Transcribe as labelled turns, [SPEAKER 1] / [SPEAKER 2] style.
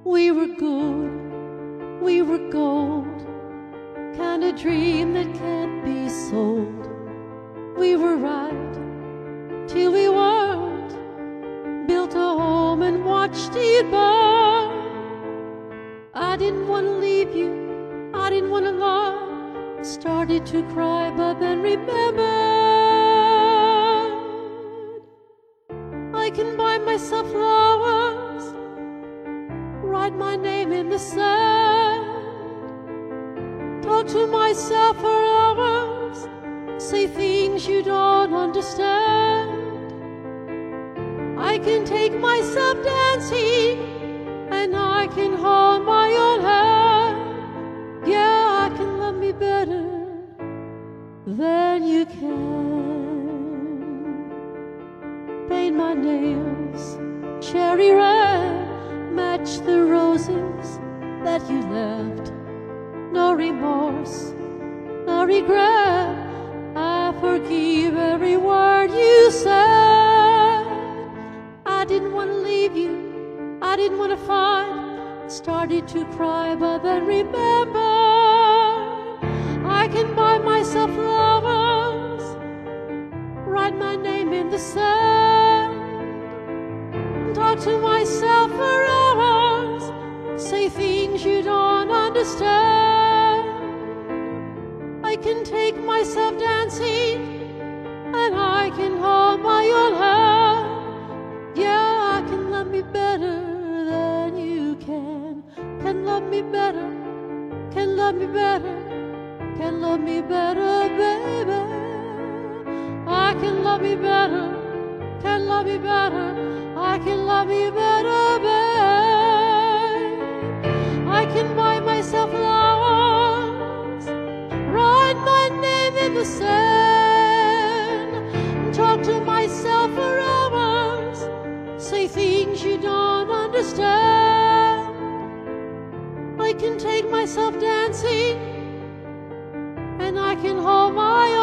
[SPEAKER 1] We were good, we were gold, kind of dream that can't be sold. We were right till we weren't, built a home and watched it burn. I didn't want to leave you, I didn't want to lie, started to cry but then remembered I can buy myself flowers, write my name in the sand, talk to myself for hours, say things you don't understand. I can take myself dancing, and I can hold my own hand. Yeah, I can love me better than you can. Paint my nails cherry red, match the roses that you left. No remorse, no regret, I forgive every word you said. I didn't want to leave you, I didn't want to fight, started to cry but then remembered I can buy myself flowers, write my name in the sand, talk to myself for hours, say things you don't understand. I can take myself dancing, and I can hold my own hand. Yeah, I can love me better than you can love me better, can love me better, can love me better, baby. I can love me better, can love me better, I can love me better, babe. I can buy myself flowers, write my name in the sand, talk to myself for hours, say things you don't understand. I can take myself dancing, and I can hold my